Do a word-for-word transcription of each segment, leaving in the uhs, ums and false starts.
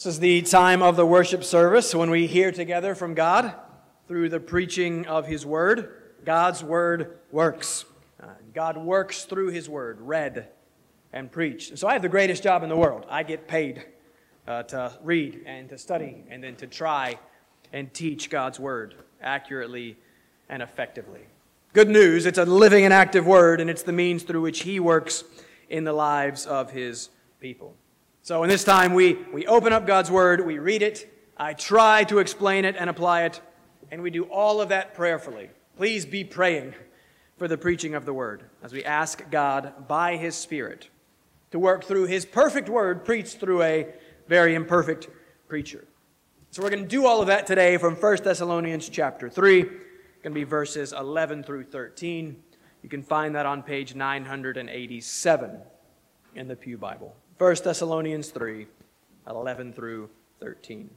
This is the time of the worship service when we hear together from God through the preaching of His Word. God's Word works. Uh, God works through His Word, read and preached. So I have the greatest job in the world. I get paid uh, to read and to study and then to try and teach God's Word accurately and effectively. Good news, it's a living and active Word, and it's the means through which He works in the lives of His people. So in this time, we, we open up God's Word, we read it, I try to explain it and apply it, and we do all of that prayerfully. Please be praying for the preaching of the Word as we ask God by His Spirit to work through His perfect Word preached through a very imperfect preacher. So we're going to do all of that today from First Thessalonians chapter three. It's going to be verses eleven through thirteen. You can find that on page nine hundred eighty-seven in the Pew Bible. First Thessalonians three, eleven through thirteen.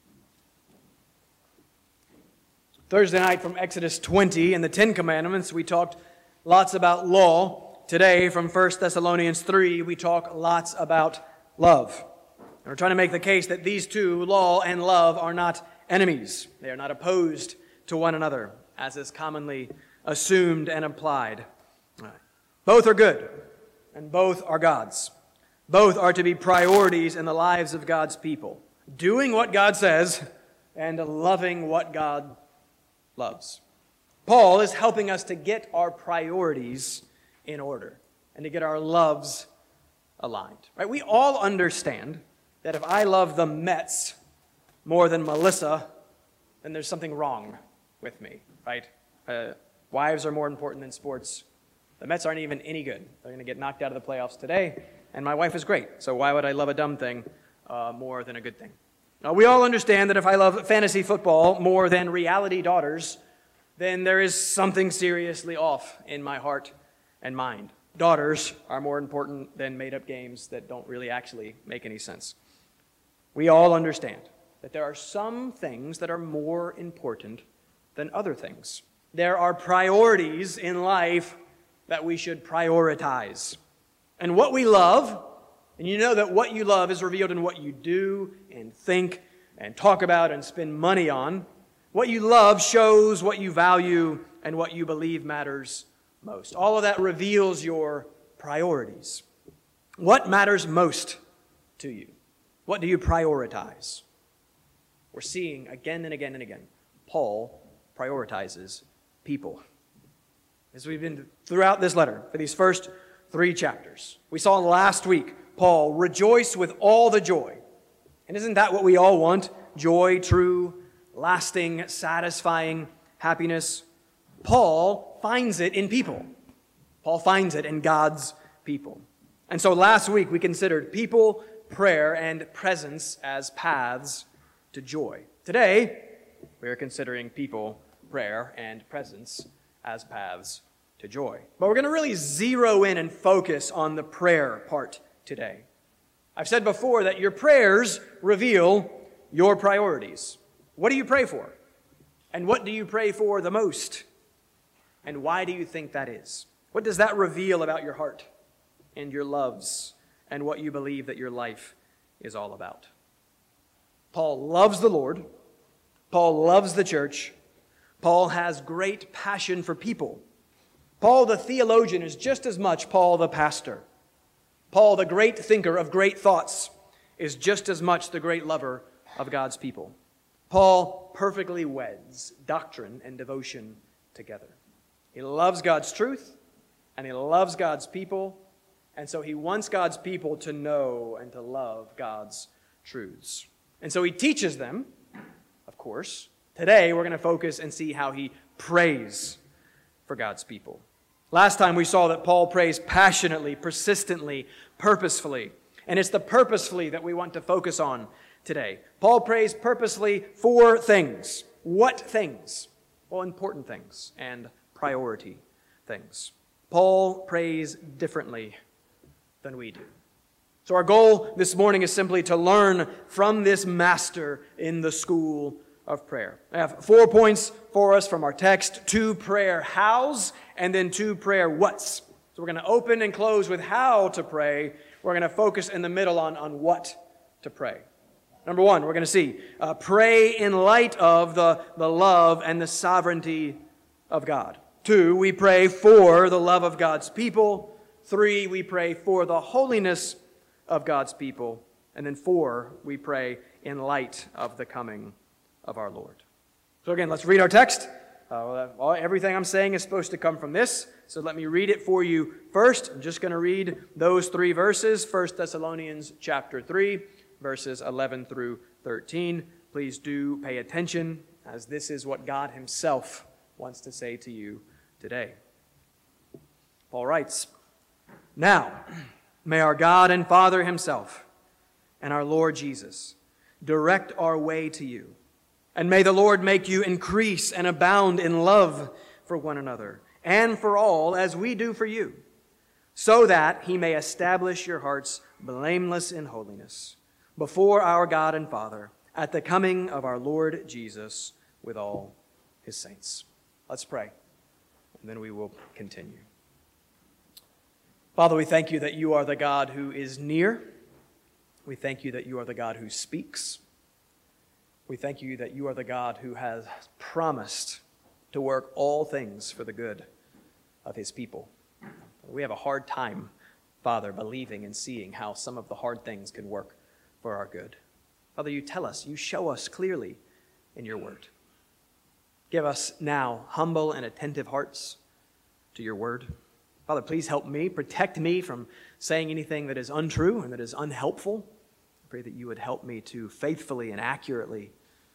Thursday night from Exodus twenty and the Ten Commandments, we talked lots about law. Today from First Thessalonians three, we talk lots about love. And we're trying to make the case that these two, law and love, are not enemies. They are not opposed to one another, as is commonly assumed and applied. Both are good, and both are God's. Both are to be priorities in the lives of God's people. Doing what God says and loving what God loves. Paul is helping us to get our priorities in order and to get our loves aligned. Right? We all understand that if I love the Mets more than Melissa, then there's something wrong with me, right? Uh, wives are more important than sports. The Mets aren't even any good. They're going to get knocked out of the playoffs today. And my wife is great, so why would I love a dumb thing uh, more than a good thing? Now, we all understand that if I love fantasy football more than reality daughters, then there is something seriously off in my heart and mind. Daughters are more important than made-up games that don't really actually make any sense. We all understand that there are some things that are more important than other things. There are priorities in life that we should prioritize. And what we love, and you know that what you love is revealed in what you do and think and talk about and spend money on. What you love shows what you value and what you believe matters most. All of that reveals your priorities. What matters most to you? What do you prioritize? We're seeing again and again and again, Paul prioritizes people. As we've been throughout this letter, for these first three chapters. We saw last week, Paul, rejoice with all the joy. And isn't that what we all want? Joy, true, lasting, satisfying happiness. Paul finds it in people. Paul finds it in God's people. And so last week we considered people, prayer, and presence as paths to joy. Today, we are considering people, prayer, and presence as paths to joy. But we're going to really zero in and focus on the prayer part today. I've said before that your prayers reveal your priorities. What do you pray for? And what do you pray for the most? And why do you think that is? What does that reveal about your heart and your loves and what you believe that your life is all about? Paul loves the Lord. Paul loves the church. Paul has great passion for people. Paul the theologian is just as much Paul the pastor. Paul the great thinker of great thoughts is just as much the great lover of God's people. Paul perfectly weds doctrine and devotion together. He loves God's truth and he loves God's people, and so he wants God's people to know and to love God's truths. And so he teaches them, of course. Today we're going to focus and see how he prays for God's people. Last time we saw that Paul prays passionately, persistently, purposefully. And it's the purposefully that we want to focus on today. Paul prays purposely for things. What things? Well, important things and priority things. Paul prays differently than we do. So our goal this morning is simply to learn from this master in the school of prayer. I have four points for us from our text: two prayer hows, and then two prayer whats. So we're going to open and close with how to pray. We're going to focus in the middle on, on what to pray. Number one, we're going to see, uh, pray in light of the, the love and the sovereignty of God. Two, we pray for the love of God's people. Three, we pray for the holiness of God's people. And then four, we pray in light of the coming of our Lord. So again, let's read our text. Uh, well, everything I'm saying is supposed to come from this, so let me read it for you first. I'm just going to read those three verses, First Thessalonians chapter three, verses eleven through thirteen. Please do pay attention, as this is what God himself wants to say to you today. Paul writes, "Now, may our God and Father himself and our Lord Jesus direct our way to you. And may the Lord make you increase and abound in love for one another and for all, as we do for you, so that he may establish your hearts blameless in holiness before our God and Father at the coming of our Lord Jesus with all his saints." Let's pray, and then we will continue. Father, we thank you that you are the God who is near. We thank you that you are the God who speaks. We thank you that you are the God who has promised to work all things for the good of his people. We have a hard time, Father, believing and seeing how some of the hard things can work for our good. Father, you tell us, you show us clearly in your word. Give us now humble and attentive hearts to your word. Father, please help me, protect me from saying anything that is untrue and that is unhelpful. I pray that you would help me to faithfully and accurately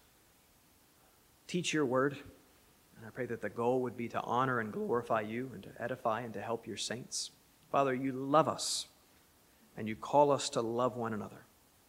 teach your word. And I pray that the goal would be to honor and glorify you and to edify and to help your saints. Father, you love us and you call us to love one another.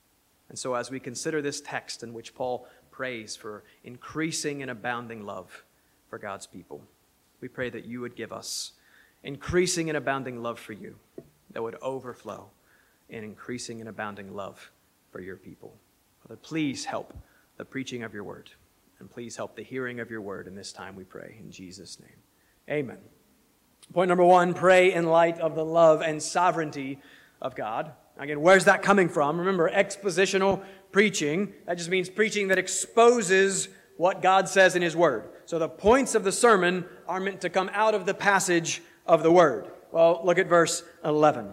And so as we consider this text in which Paul prays for increasing and abounding love for God's people, we pray that you would give us increasing and abounding love for you that would overflow in increasing and abounding love for your people. Father, please help the preaching of your word, and please help the hearing of your word in this time, we pray in Jesus' name. Amen. Point number one, pray in light of the love and sovereignty of God. Again, where's that coming from? Remember, expositional preaching, that just means preaching that exposes what God says in his word. So the points of the sermon are meant to come out of the passage of the word. Well, look at verse eleven.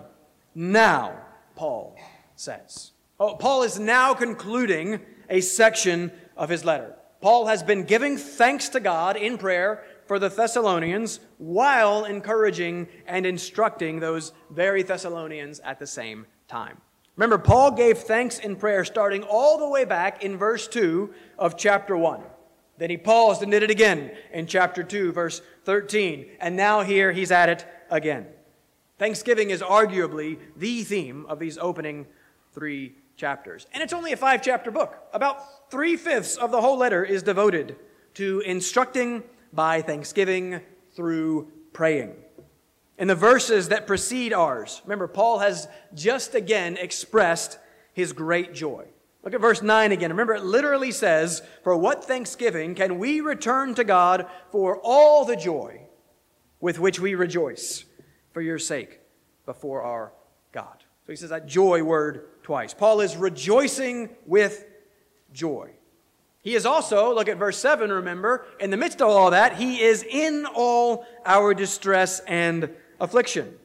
Now, Paul says. Oh, Paul is now concluding a section of his letter. Paul has been giving thanks to God in prayer for the Thessalonians while encouraging and instructing those very Thessalonians at the same time. Remember, Paul gave thanks in prayer starting all the way back in verse two of chapter one. Then he paused and did it again in chapter two, verse thirteen. And now here he's at it again. Thanksgiving is arguably the theme of these opening three chapters. And it's only a five-chapter book. About three-fifths of the whole letter is devoted to instructing by thanksgiving through praying. In the verses that precede ours, remember, Paul has just again expressed his great joy. Look at verse nine again. Remember, it literally says, "For what thanksgiving can we return to God for all the joy with which we rejoice for your sake before our God?" So he says that joy word twice. Paul is rejoicing with joy. He is also, look at verse seven, remember, in the midst of all that, he is in all our distress and affliction.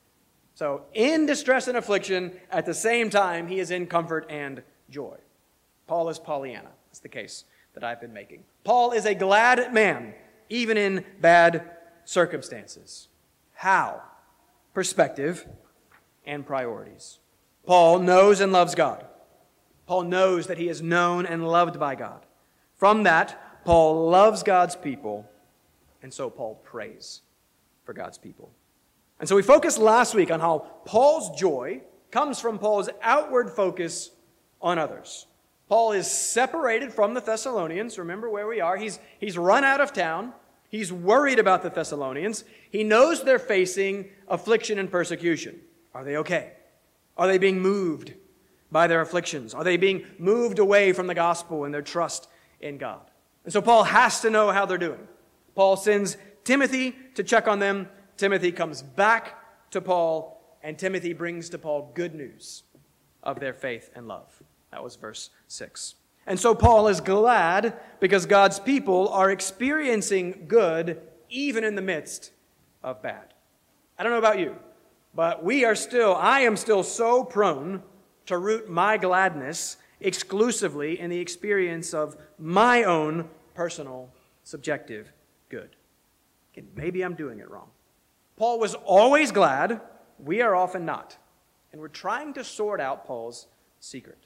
So in distress and affliction, at the same time, he is in comfort and joy. Paul is Pollyanna. That's the case that I've been making. Paul is a glad man, even in bad circumstances. How? Perspective and priorities. Paul knows and loves God. Paul knows that he is known and loved by God. From that, Paul loves God's people, and so Paul prays for God's people. And so we focused last week on how Paul's joy comes from Paul's outward focus on others. Paul is separated from the Thessalonians. Remember where we are. He's, he's run out of town. He's worried about the Thessalonians. He knows they're facing affliction and persecution. Are they okay? Are they being moved by their afflictions? Are they being moved away from the gospel and their trust in God? And so Paul has to know how they're doing. Paul sends Timothy to check on them. Timothy comes back to Paul, and Timothy brings to Paul good news of their faith and love. That was verse six. And so Paul is glad because God's people are experiencing good even in the midst of bad. I don't know about you, but we are still, I am still so prone to root my gladness exclusively in the experience of my own personal, subjective good. And maybe I'm doing it wrong. Paul was always glad. We are often not. And we're trying to sort out Paul's secret.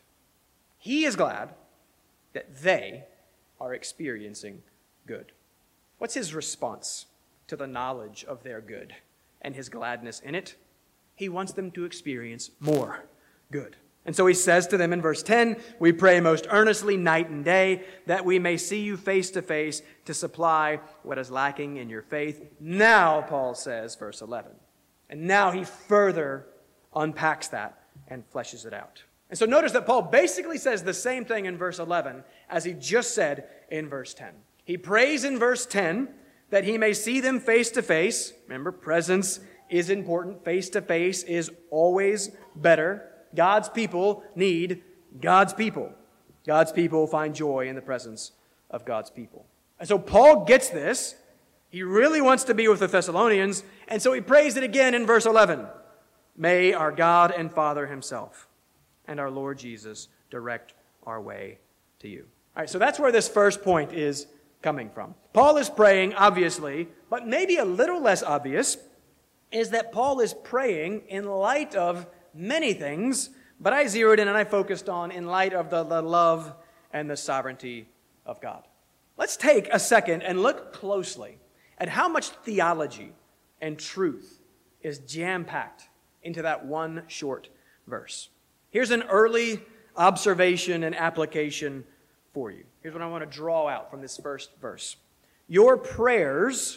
He is glad that they are experiencing good. What's his response to the knowledge of their good and his gladness in it? He wants them to experience more good. And so he says to them in verse ten, we pray most earnestly night and day that we may see you face to face to supply what is lacking in your faith. Now, Paul says, verse eleven. And now he further unpacks that and fleshes it out. And so notice that Paul basically says the same thing in verse eleven as he just said in verse ten. He prays in verse ten that he may see them face to face. Remember, presence is important. Face to face is always better. God's people need God's people. God's people find joy in the presence of God's people. And so Paul gets this. He really wants to be with the Thessalonians, and so he prays it again in verse eleven. May our God and Father himself and our Lord Jesus direct our way to you. All right, so that's where this first point is coming from. Paul is praying, obviously, but maybe a little less obvious is that Paul is praying in light of many things, but I zeroed in and I focused on in light of the, the love and the sovereignty of God. Let's take a second and look closely at how much theology and truth is jam-packed into that one short verse. Here's an early observation and application for you. Here's what I want to draw out from this first verse. Your prayers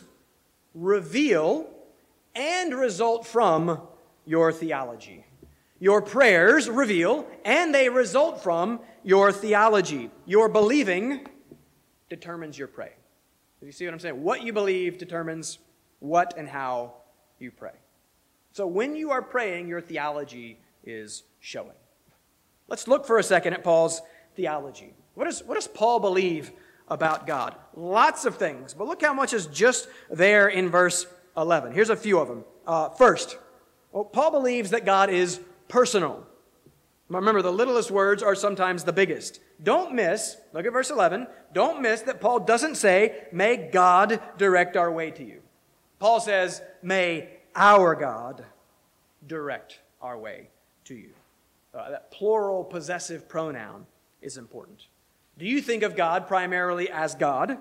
reveal and result from your theology. Your prayers reveal and they result from your theology. Your believing determines your pray. Do you see what I'm saying? What you believe determines what and how you pray. So when you are praying, your theology is showing. Let's look for a second at Paul's theology. What, is, what does Paul believe about God? Lots of things, but look how much is just there in verse eleven. Here's a few of them. Uh, first, well, Paul believes that God is personal. Remember, the littlest words are sometimes the biggest. Don't miss, look at verse eleven, don't miss that Paul doesn't say, may God direct our way to you. Paul says, may our God direct our way to you. Uh, that plural possessive pronoun is important. Do you think of God primarily as God,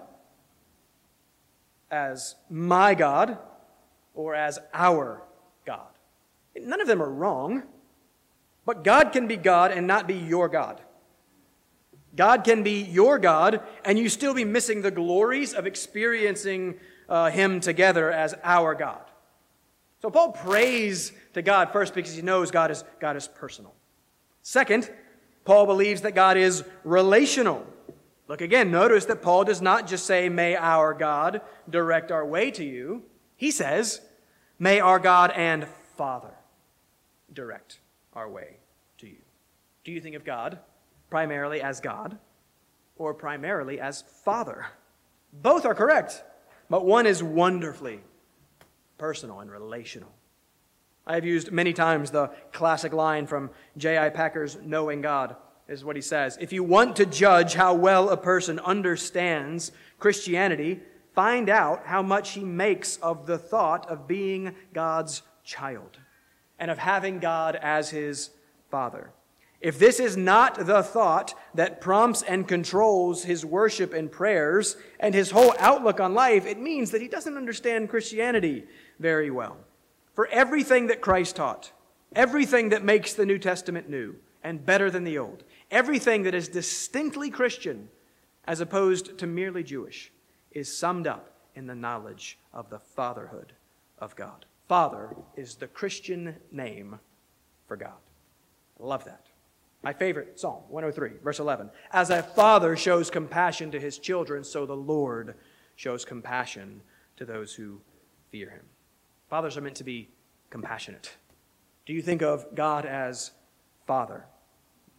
as my God, or as our God? None of them are wrong, but God can be God and not be your God. God can be your God, and you still be missing the glories of experiencing uh, Him together as our God. So Paul prays to God first because he knows God is, God is personal. Second, Paul believes that God is relational. Look again, notice that Paul does not just say, may our God direct our way to you. He says, may our God and Father direct our way to you. Do you think of God primarily as God or primarily as Father? Both are correct, but one is wonderfully personal and relational. I have used many times the classic line from J I Packer's Knowing God. This is what he says. If you want to judge how well a person understands Christianity, find out how much he makes of the thought of being God's child and of having God as his Father. If this is not the thought that prompts and controls his worship and prayers and his whole outlook on life, it means that he doesn't understand Christianity very well. For everything that Christ taught, everything that makes the New Testament new and better than the Old, everything that is distinctly Christian as opposed to merely Jewish, is summed up in the knowledge of the fatherhood of God. Father is the Christian name for God. I love that. My favorite Psalm, one oh three, verse eleven. As a father shows compassion to his children, so the Lord shows compassion to those who fear him. Fathers are meant to be compassionate. Do you think of God as Father?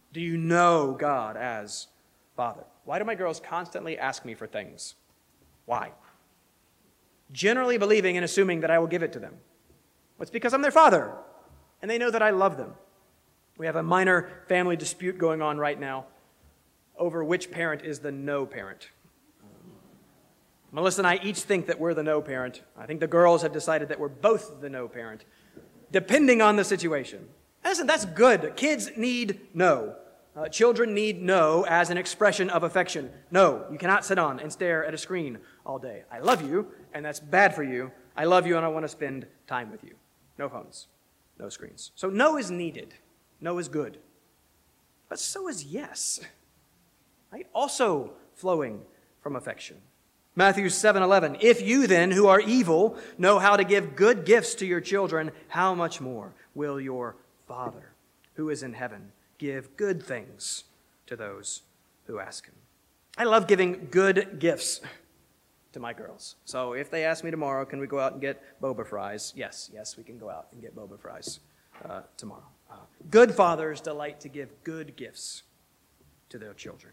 Do you know God as Father? Why do my girls constantly ask me for things? Why? Generally believing and assuming that I will give it to them. Well, it's because I'm their father, and they know that I love them. We have a minor family dispute going on right now over which parent is the no parent. Melissa and I each think that we're the no parent. I think the girls have decided that we're both the no parent, depending on the situation. Listen, that's good. Kids need no. Uh, children need no as an expression of affection. No, you cannot sit on and stare at a screen all day. I love you, and that's bad for you. I love you, and I want to spend time with you. No phones, no screens. So no is needed. No is good. But so is yes. Right? Also flowing from affection. Matthew seven eleven, if you then, who are evil, know how to give good gifts to your children, how much more will your Father, who is in heaven, give good things to those who ask him? I love giving good gifts to my girls. So if they ask me tomorrow, can we go out and get boba fries? Yes, yes, we can go out and get boba fries uh, tomorrow. Uh, good fathers delight to give good gifts to their children.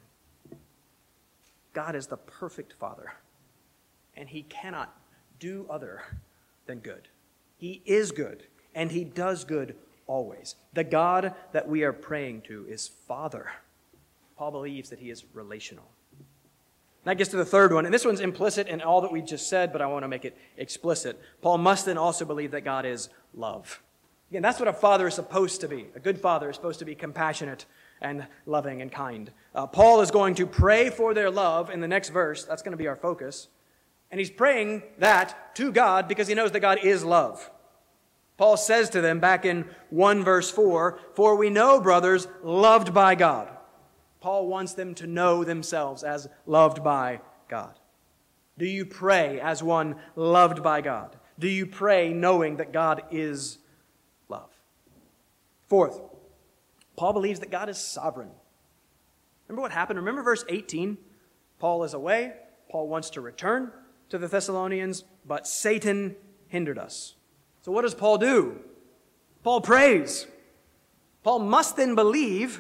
God is the perfect Father, and he cannot do other than good. He is good, and he does good always. The God that we are praying to is Father. Paul believes that he is relational. That gets to the third one, and this one's implicit in all that we just said, but I want to make it explicit. Paul must then also believe that God is love. Again, that's what a father is supposed to be. A good father is supposed to be compassionate and loving and kind. Uh, Paul is going to pray for their love in the next verse. That's going to be our focus. And he's praying that to God because he knows that God is love. Paul says to them back in one verse four, for we know, brothers, loved by God. Paul wants them to know themselves as loved by God. Do you pray as one loved by God? Do you pray knowing that God is love? Fourth, Paul believes that God is sovereign. Remember what happened? Remember verse eighteen? Paul is away. Paul wants to return to the Thessalonians, but Satan hindered us. So what does Paul do? Paul prays. Paul must then believe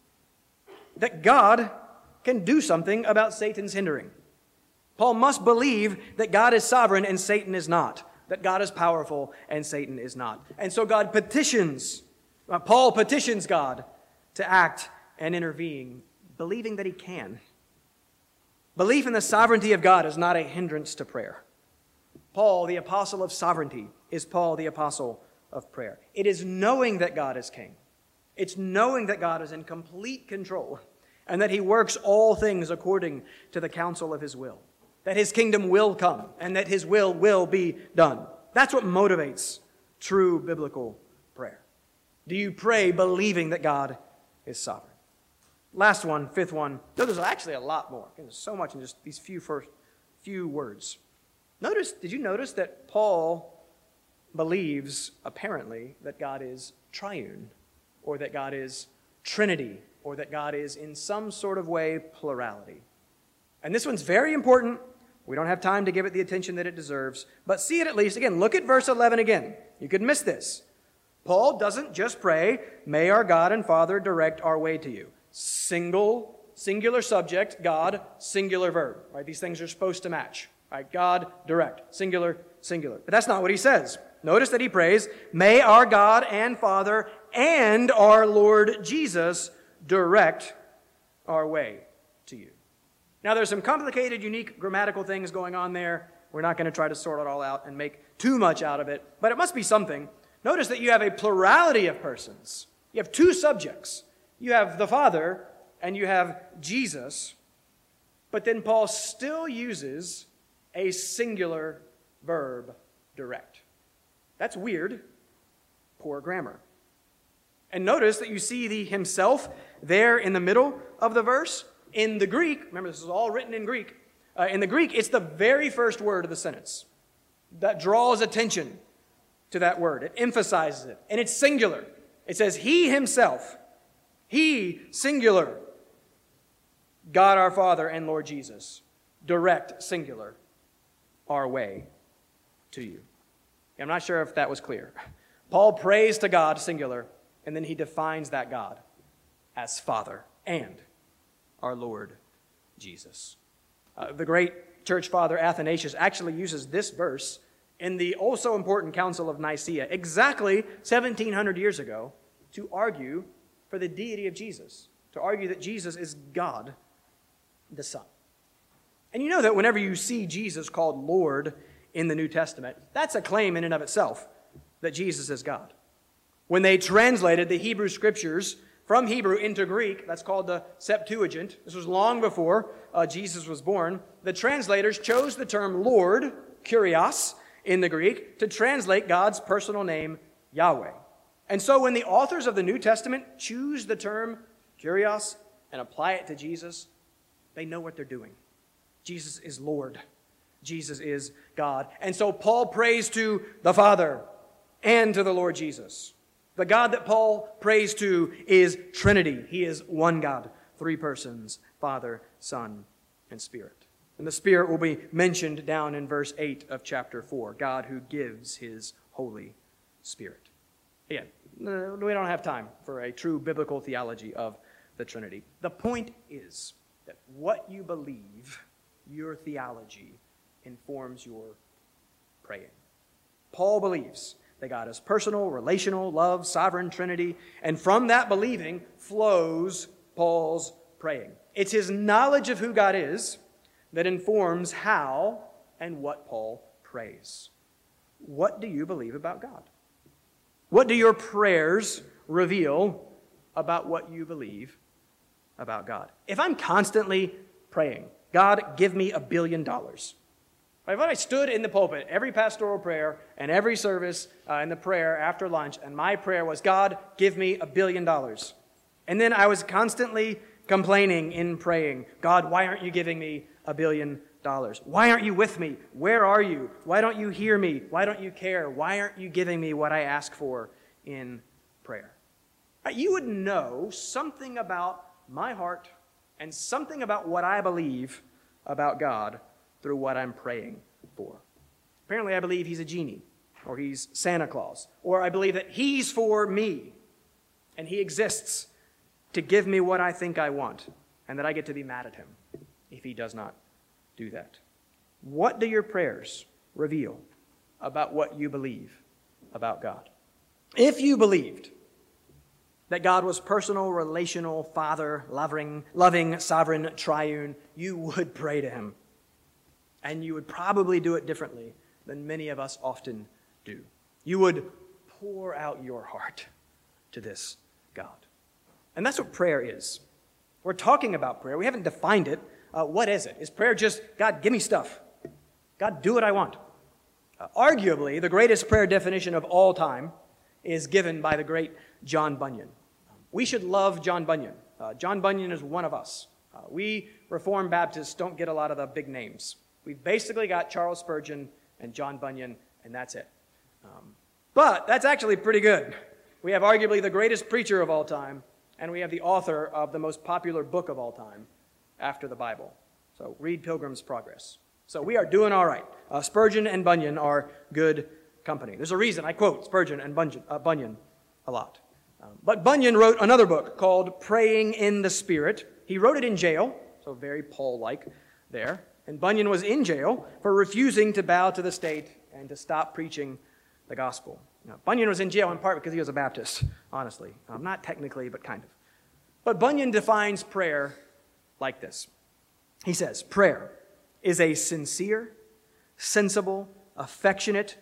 that God can do something about Satan's hindering. Paul must believe that God is sovereign and Satan is not, that God is powerful and Satan is not. And so God petitions, uh, Paul petitions God to act and intervene, believing that he can. Belief in the sovereignty of God is not a hindrance to prayer. Paul, the apostle of sovereignty, is Paul, the apostle of prayer. It is knowing that God is king. It's knowing that God is in complete control and that he works all things according to the counsel of his will, that his kingdom will come and that his will will be done. That's what motivates true biblical prayer. Do you pray believing that God is sovereign? Last one, fifth one. No, there's actually a lot more. There's so much in just these few first few words. Notice, did you notice that Paul believes, apparently, that God is triune, or that God is Trinity, or that God is in some sort of way plurality? And this one's very important. We don't have time to give it the attention that it deserves, but see it at least. Again, look at verse eleven again. You could miss this. Paul doesn't just pray, may our God and Father direct our way to you. Single, singular subject, God, singular verb. Right? These things are supposed to match. Right? God, direct, singular, singular. But that's not what he says. Notice that he prays, may our God and Father and our Lord Jesus direct our way to you. Now, there's some complicated, unique grammatical things going on there. We're not going to try to sort it all out and make too much out of it, but it must be something. Notice that you have a plurality of persons. You have two subjects. You have the Father and you have Jesus, but then Paul still uses a singular verb, direct. That's weird. Poor grammar. And notice that you see the himself there in the middle of the verse. In the Greek, remember this is all written in Greek. Uh, in the Greek, it's the very first word of the sentence that draws attention to that word. It emphasizes it. And it's singular. It says, he himself, he, singular, God our Father and Lord Jesus, direct, singular, our way to you. I'm not sure if that was clear. Paul prays to God, singular, and then he defines that God as Father and our Lord Jesus. Uh, the great church father Athanasius actually uses this verse in the also important Council of Nicaea exactly seventeen hundred years ago to argue for the deity of Jesus, to argue that Jesus is God the Son. And you know that whenever you see Jesus called Lord in the New Testament, that's a claim in and of itself that Jesus is God. When they translated the Hebrew Scriptures from Hebrew into Greek, that's called the Septuagint. This was long before uh, Jesus was born. The translators chose the term Lord, Kyrios, in the Greek, to translate God's personal name, Yahweh. And so when the authors of the New Testament choose the term Kyrios and apply it to Jesus, they know what they're doing. Jesus is Lord. Jesus is God. And so Paul prays to the Father and to the Lord Jesus. The God that Paul prays to is Trinity. He is one God, three persons, Father, Son, and Spirit. And the Spirit will be mentioned down in verse eight of chapter four, God who gives his Holy Spirit. Again, we don't have time for a true biblical theology of the Trinity. The point is that what you believe, your theology, informs your praying. Paul believes that God is personal, relational, love, sovereign, Trinity, and from that believing flows Paul's praying. It's his knowledge of who God is that informs how and what Paul prays. What do you believe about God? What do your prayers reveal about what you believe about God? If I'm constantly praying, God, give me a billion dollars. If I stood in the pulpit, every pastoral prayer and every service uh, in the prayer after lunch, and my prayer was, God, give me a billion dollars. And then I was constantly complaining in praying, God, why aren't you giving me a billion dollars? Why aren't you with me? Where are you? Why don't you hear me? Why don't you care? Why aren't you giving me what I ask for in prayer? You would know something about my heart and something about what I believe about God through what I'm praying for. Apparently, I believe he's a genie, or he's Santa Claus, or I believe that he's for me, and he exists to give me what I think I want, and that I get to be mad at him if he does not do that. What do your prayers reveal about what you believe about God? If you believed that God was personal, relational, Father, loving, loving, sovereign, triune, you would pray to him. And you would probably do it differently than many of us often do. You would pour out your heart to this God. And that's what prayer is. We're talking about prayer. We haven't defined it. Uh, what is it? Is prayer just, God, give me stuff? God, do what I want? Uh, arguably, the greatest prayer definition of all time is given by the great John Bunyan. We should love John Bunyan. Uh, John Bunyan is one of us. Uh, we Reformed Baptists don't get a lot of the big names. We've basically got Charles Spurgeon and John Bunyan, and that's it. Um, but that's actually pretty good. We have arguably the greatest preacher of all time, and we have the author of the most popular book of all time after the Bible. So read Pilgrim's Progress. So we are doing all right. Uh, Spurgeon and Bunyan are good company. There's a reason I quote Spurgeon and Bunyan, uh, Bunyan a lot. Um, but Bunyan wrote another book called Praying in the Spirit. He wrote it in jail, so very Paul-like there. And Bunyan was in jail for refusing to bow to the state and to stop preaching the gospel. Now, Bunyan was in jail in part because he was a Baptist, honestly. Um, not technically, but kind of. But Bunyan defines prayer like this. He says, prayer is a sincere, sensible, affectionate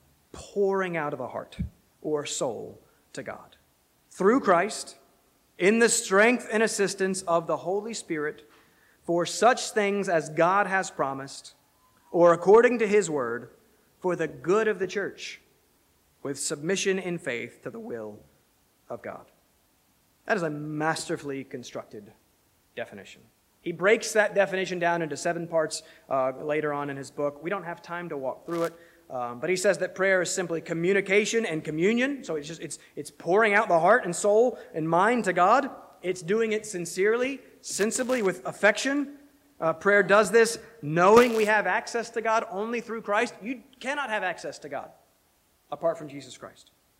pouring out of a heart or soul to God. Through Christ, in the strength and assistance of the Holy Spirit, for such things as God has promised, or according to his word, for the good of the church, with submission in faith to the will of God. That is a masterfully constructed definition. He breaks that definition down into seven parts uh, later on in his book. We don't have time to walk through it, um, but he says that prayer is simply communication and communion. So it's just it's it's pouring out the heart and soul and mind to God. It's doing it sincerely, sensibly, with affection. Uh, prayer does this knowing we have access to God only through Christ. You cannot have access to God apart from Jesus Christ.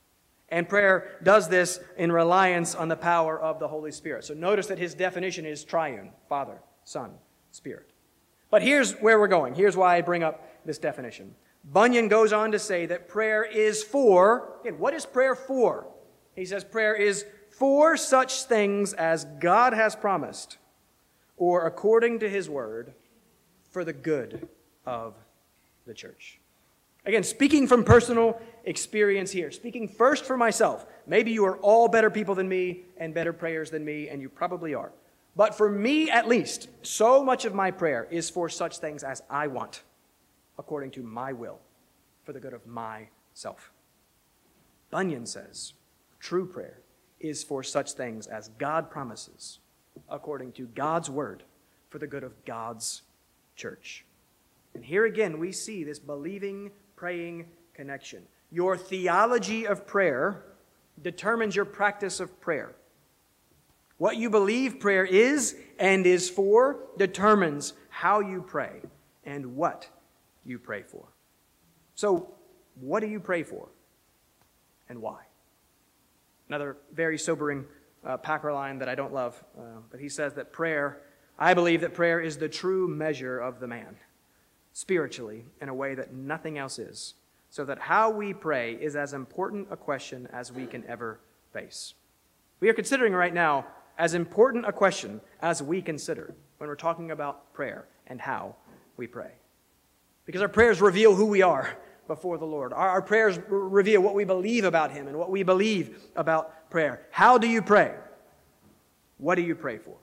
And prayer does this in reliance on the power of the Holy Spirit. So notice that his definition is triune, Father, Son, Spirit. But here's where we're going. Here's why I bring up this definition. Bunyan goes on to say that prayer is for, again, what is prayer for? He says prayer is for such things as God has promised, or according to his word, for the good of the church. Again, speaking from personal experience here, speaking first for myself. Maybe you are all better people than me and better prayers than me, and you probably are. But for me, at least, so much of my prayer is for such things as I want, according to my will, for the good of myself. Bunyan says, true prayer is for such things as God promises, according to God's word, for the good of God's church. And here again, we see this believing, praying connection. Your theology of prayer determines your practice of prayer. What you believe prayer is and is for determines how you pray and what you pray for. So, what do you pray for and why? Another very sobering uh, Packer line that I don't love, uh, but he says that prayer, I believe that prayer is the true measure of the man, spiritually, in a way that nothing else is, so that how we pray is as important a question as we can ever face. We are considering right now as important a question as we consider when we're talking about prayer and how we pray. Because our prayers reveal who we are before the Lord. Our, our prayers r- reveal what we believe about him and what we believe about prayer. How do you pray? What do you pray for?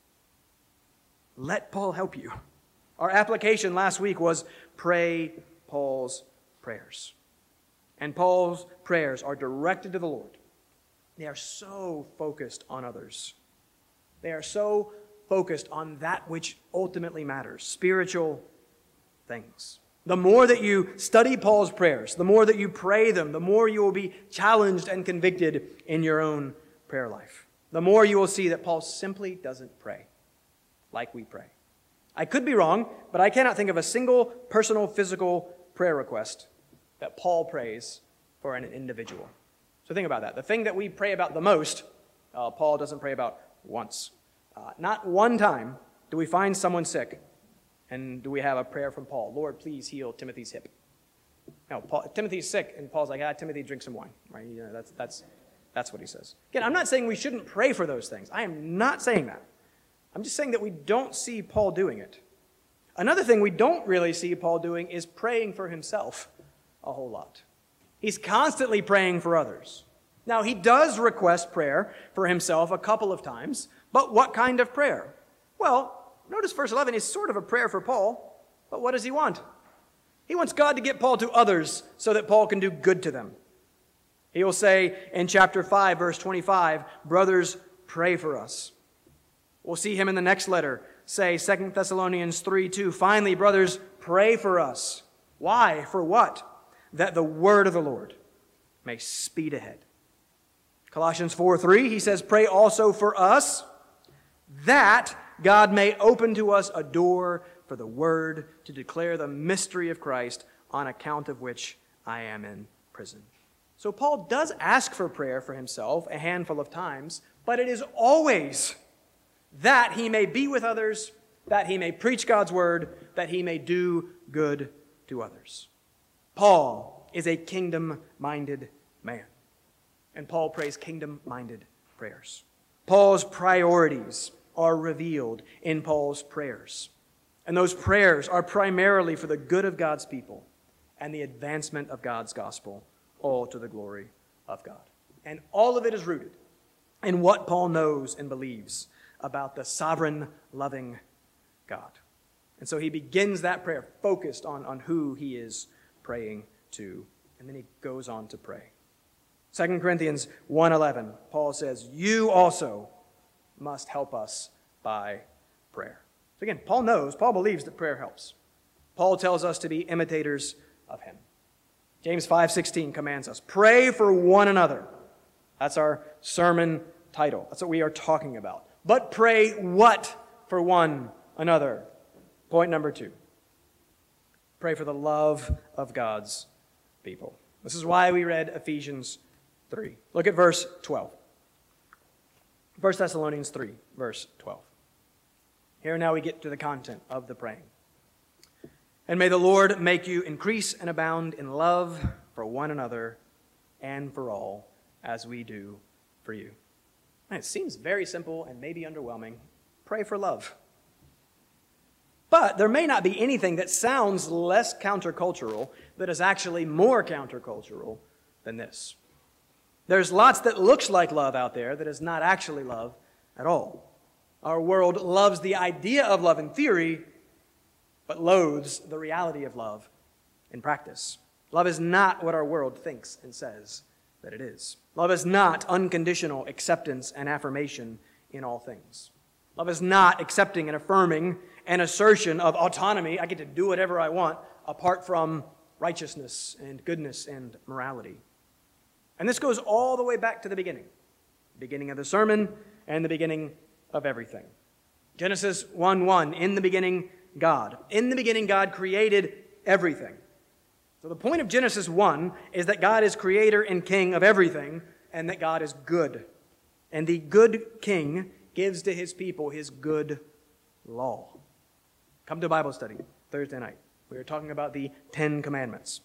Let Paul help you. Our application last week was pray Paul's prayers. And Paul's prayers are directed to the Lord. They are so focused on others. They are so focused on that which ultimately matters, spiritual things. The more that you study Paul's prayers, the more that you pray them, the more you will be challenged and convicted in your own prayer life. The more you will see that Paul simply doesn't pray like we pray. I could be wrong, but I cannot think of a single personal physical prayer request that Paul prays for an individual. So think about that. The thing that we pray about the most, uh, Paul doesn't pray about once. Uh, not one time do we find someone sick and do we have a prayer from Paul, Lord, please heal Timothy's hip. No, Paul, Timothy's sick, and Paul's like, ah, Timothy, drink some wine. Right? You know, that's, that's, that's what he says. Again, I'm not saying we shouldn't pray for those things. I am not saying that. I'm just saying that we don't see Paul doing it. Another thing we don't really see Paul doing is praying for himself a whole lot. He's constantly praying for others. Now, he does request prayer for himself a couple of times, but what kind of prayer? Well, notice verse eleven is sort of a prayer for Paul, but what does he want? He wants God to get Paul to others so that Paul can do good to them. He will say in chapter five, verse twenty-five, brothers, pray for us. We'll see him in the next letter say, Second Thessalonians three two, finally, brothers, pray for us. Why? For what? That the word of the Lord may speed ahead. Colossians four three, he says, pray also for us, that God may open to us a door for the word to declare the mystery of Christ, on account of which I am in prison. So Paul does ask for prayer for himself a handful of times, but it is always that he may be with others, that he may preach God's word, that he may do good to others. Paul is a kingdom-minded man, and Paul prays kingdom-minded prayers. Paul's priorities are revealed in Paul's prayers, and those prayers are primarily for the good of God's people and the advancement of God's gospel, all to the glory of God. And all of it is rooted in what Paul knows and believes about the sovereign, loving God. And so he begins that prayer focused on, on who he is praying to, and then he goes on to pray. Second Corinthians one eleven, Paul says, you also must help us by prayer. So again, Paul knows, Paul believes that prayer helps. Paul tells us to be imitators of him. James five sixteen commands us, pray for one another. That's our sermon title. That's what we are talking about. But pray what for one another? Point number two. Pray for the love of God's people. This is why we read Ephesians three. Look at verse twelve. First Thessalonians three, verse twelve. Here now we get to the content of the praying. And may the Lord make you increase and abound in love for one another and for all, as we do for you. And it seems very simple and maybe underwhelming. Pray for love. But there may not be anything that sounds less countercultural that is actually more countercultural than this. There's lots that looks like love out there that is not actually love at all. Our world loves the idea of love in theory, but loathes the reality of love in practice. Love is not what our world thinks and says that it is. Love is not unconditional acceptance and affirmation in all things. Love is not accepting and affirming an assertion of autonomy. I get to do whatever I want apart from righteousness and goodness and morality. And this goes all the way back to the beginning. The beginning of the sermon and the beginning of everything. Genesis one one, in the beginning, God. In the beginning, God created everything. So the point of Genesis one is that God is creator and king of everything, and that God is good. And the good king gives to his people his good law. Come to Bible study Thursday night. We are talking about the Ten Commandments.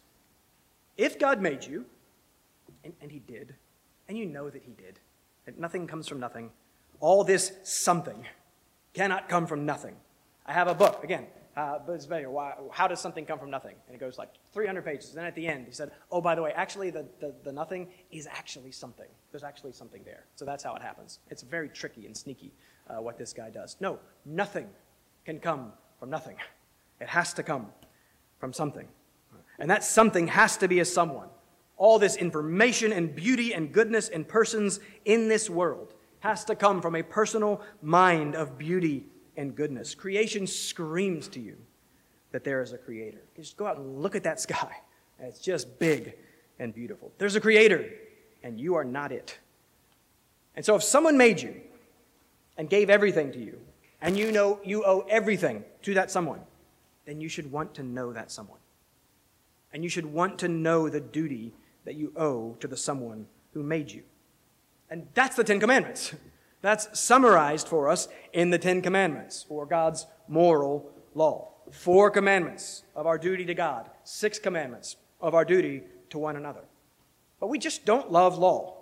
If God made you, and, and he did, and you know that he did, that nothing comes from nothing, all this something cannot come from nothing. I have a book, again, uh, but it's very, why, how does something come from nothing? And it goes like three hundred pages. And then at the end, he said, oh, by the way, actually the, the, the nothing is actually something. There's actually something there. So that's how it happens. It's very tricky and sneaky uh, what this guy does. No, nothing can come from nothing. It has to come from something. And that something has to be a someone. All this information and beauty and goodness and persons in this world has to come from a personal mind of beauty and goodness. Creation screams to you that there is a creator. You just go out and look at that sky, and it's just big and beautiful. There's a creator, and you are not it. And so if someone made you and gave everything to you, and you know you owe everything to that someone, then you should want to know that someone. And you should want to know the duty that you owe to the someone who made you. And that's the Ten Commandments. That's summarized for us in the Ten Commandments, or God's moral law. Four commandments of our duty to God. Six commandments of our duty to one another. But we just don't love law.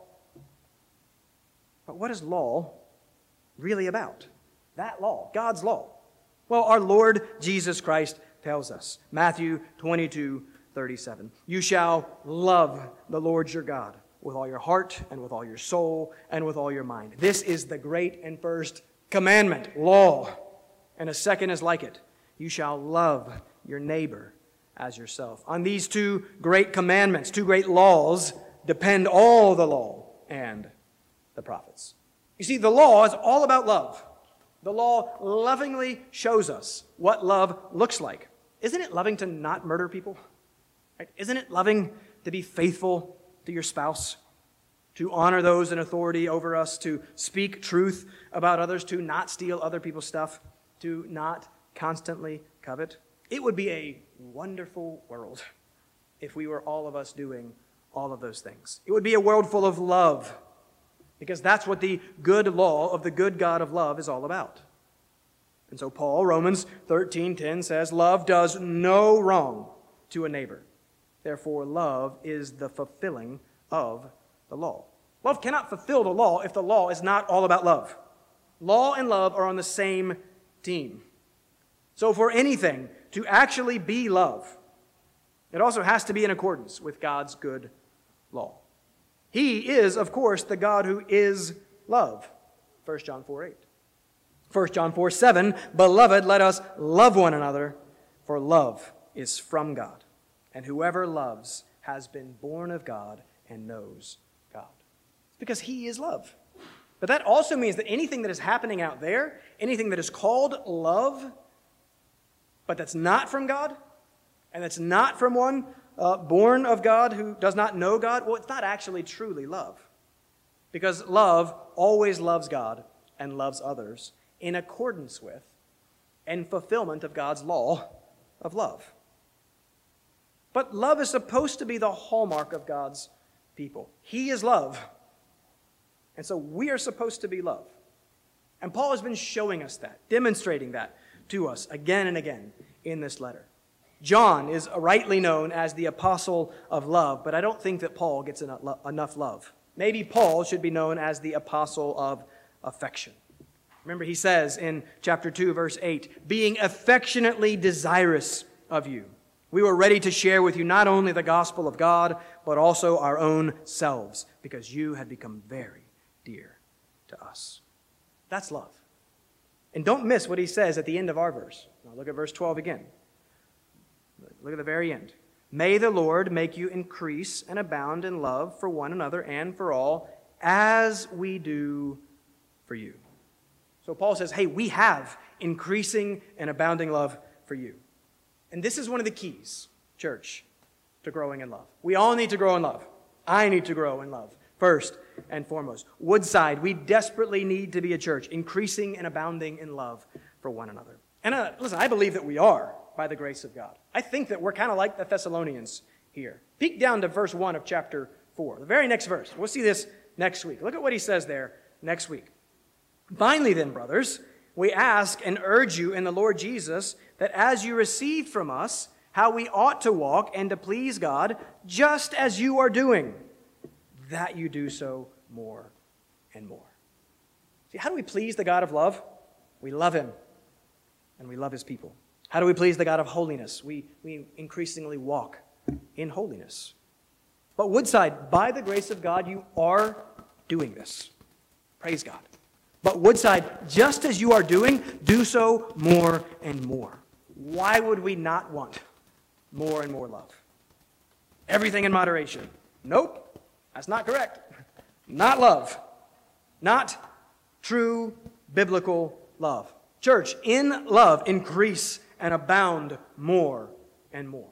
But what is law really about? That law, God's law. Well, our Lord Jesus Christ tells us. Matthew twenty-two thirty-seven. You shall love the Lord your God with all your heart and with all your soul and with all your mind. This is the great and first commandment, law. And a second is like it. You shall love your neighbor as yourself. On these two great commandments, two great laws, depend all the law and the prophets. You see, the law is all about love. The law lovingly shows us what love looks like. Isn't it loving to not murder people? Right? Isn't it loving to be faithful to your spouse, to honor those in authority over us, to speak truth about others, to not steal other people's stuff, to not constantly covet? It would be a wonderful world if we were all of us doing all of those things. It would be a world full of love, because that's what the good law of the good God of love is all about. And so Paul, Romans thirteen ten says, love does no wrong to a neighbor. Therefore, love is the fulfilling of the law. Love cannot fulfill the law if the law is not all about love. Law and love are on the same team. So for anything to actually be love, it also has to be in accordance with God's good law. He is, of course, the God who is love. First John four eight. First John four seven, beloved, let us love one another, for love is from God. And whoever loves has been born of God and knows God. It's because he is love. But that also means that anything that is happening out there, anything that is called love, but that's not from God, and that's not from one uh, born of God who does not know God, well, it's not actually truly love. Because love always loves God and loves others in accordance with and fulfillment of God's law of love. But love is supposed to be the hallmark of God's people. He is love. And so we are supposed to be love. And Paul has been showing us that, demonstrating that to us again and again in this letter. John is rightly known as the apostle of love, but I don't think that Paul gets enough love. Maybe Paul should be known as the apostle of affection. Remember, he says in chapter two, verse eight, being affectionately desirous of you, we were ready to share with you not only the gospel of God, but also our own selves, because you had become very dear to us. That's love. And don't miss what he says at the end of our verse. Now look at verse twelve again. Look at the very end. May the Lord make you increase and abound in love for one another and for all, as we do for you. So Paul says, hey, we have increasing and abounding love for you. And this is one of the keys, church, to growing in love. We all need to grow in love. I need to grow in love, first and foremost. Woodside, we desperately need to be a church, increasing and abounding in love for one another. And uh, listen, I believe that we are, by the grace of God. I think that we're kind of like the Thessalonians here. Peek down to verse one of chapter four, the very next verse. We'll see this next week. Look at what he says there next week. Finally then, brothers, we ask and urge you in the Lord Jesus that as you receive from us how we ought to walk and to please God, just as you are doing, that you do so more and more. See, how do we please the God of love? We love him and we love his people. How do we please the God of holiness? We, we increasingly walk in holiness. But Woodside, by the grace of God, you are doing this. Praise God. But Woodside, just as you are doing, do so more and more. Why would we not want more and more love? Everything in moderation. Nope, that's not correct. Not love. Not true biblical love. Church, in love, increase and abound more and more.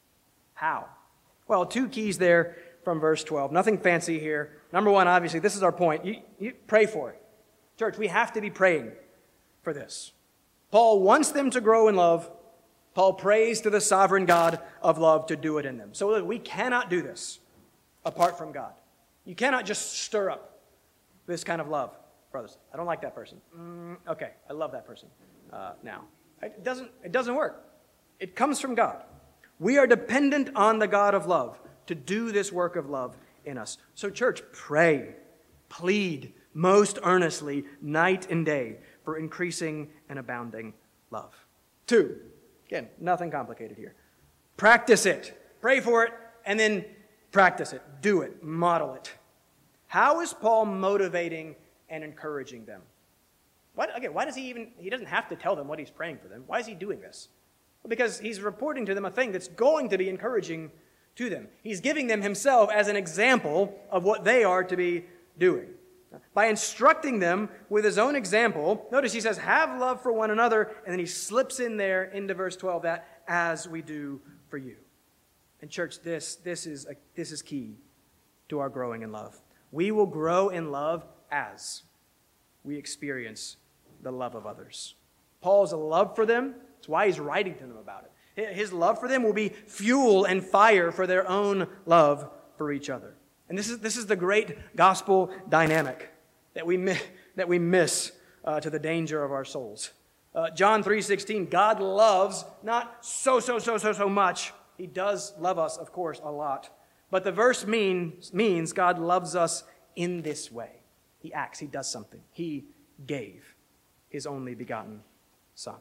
How? Well, two keys there from verse twelve. Nothing fancy here. Number one, obviously, this is our point. You, you pray for it. Church, we have to be praying for this. Paul wants them to grow in love. Paul prays to the sovereign God of love to do it in them. So look, we cannot do this apart from God. You cannot just stir up this kind of love, brothers. I don't like that person. Mm, okay, I love that person uh, now. It doesn't, it doesn't work. It comes from God. We are dependent on the God of love to do this work of love in us. So church, pray, plead most earnestly, night and day, for increasing and abounding love. Two, again, nothing complicated here. Practice it. Pray for it, and then practice it. Do it. Model it. How is Paul motivating and encouraging them? Why, again, why does he even, he doesn't have to tell them what he's praying for them. Why is he doing this? Well, because he's reporting to them a thing that's going to be encouraging to them. He's giving them himself as an example of what they are to be doing. By instructing them with his own example, notice he says, have love for one another, and then he slips in there into verse twelve that, as we do for you. And church, this, this, is, a, this is key to our growing in love. We will grow in love as we experience the love of others. Paul's love for them, that's why he's writing to them about it. His love for them will be fuel and fire for their own love for each other. And this is, this is the great gospel dynamic that we, mi- that we miss uh, to the danger of our souls. Uh, John three sixteen, God loves not so, so, so, so, so much. He does love us, of course, a lot. But the verse means, means God loves us in this way. He acts, he does something. He gave his only begotten Son.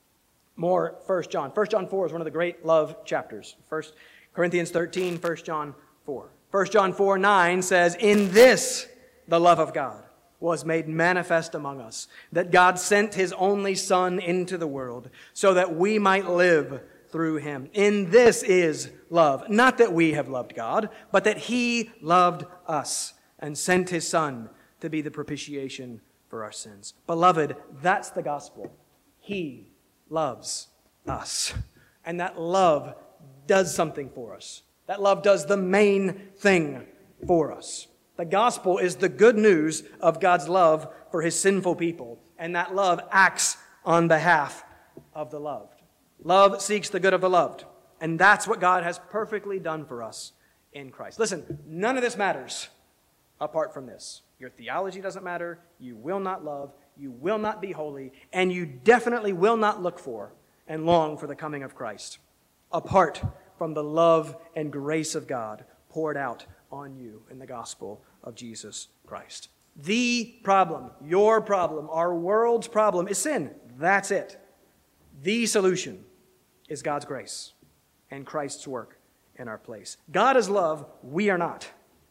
More First John. First John four is one of the great love chapters. First Corinthians thirteen, First John four. First John four nine says, in this the love of God was made manifest among us, that God sent his only Son into the world so that we might live through him. In this is love. Not that we have loved God, but that he loved us and sent his Son to be the propitiation for our sins. Beloved, that's the gospel. He loves us. And that love does something for us. That love does the main thing for us. The gospel is the good news of God's love for his sinful people. And that love acts on behalf of the loved. Love seeks the good of the loved. And that's what God has perfectly done for us in Christ. Listen, none of this matters apart from this. Your theology doesn't matter. You will not love. You will not be holy. And you definitely will not look for and long for the coming of Christ apart from the love and grace of God poured out on you in the gospel of Jesus Christ. The problem, your problem, our world's problem is sin. That's it. The solution is God's grace and Christ's work in our place. God is love. We are not.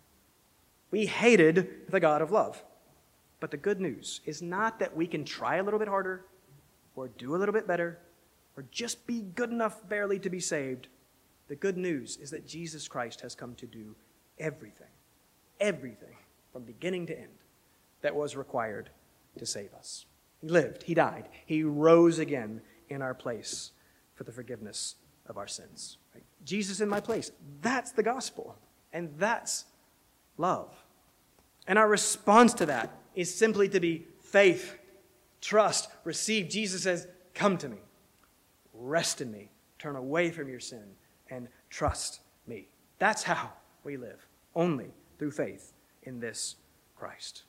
We hated the God of love. But the good news is not that we can try a little bit harder or do a little bit better or just be good enough barely to be saved. The good news is that Jesus Christ has come to do everything, everything from beginning to end that was required to save us. He lived, he died, he rose again in our place for the forgiveness of our sins. Right? Jesus in my place. That's the gospel. And that's love. And our response to that is simply to be faith, trust, receive. Jesus says, come to me, rest in me, turn away from your sin, and trust me. That's how we live, only through faith in this Christ.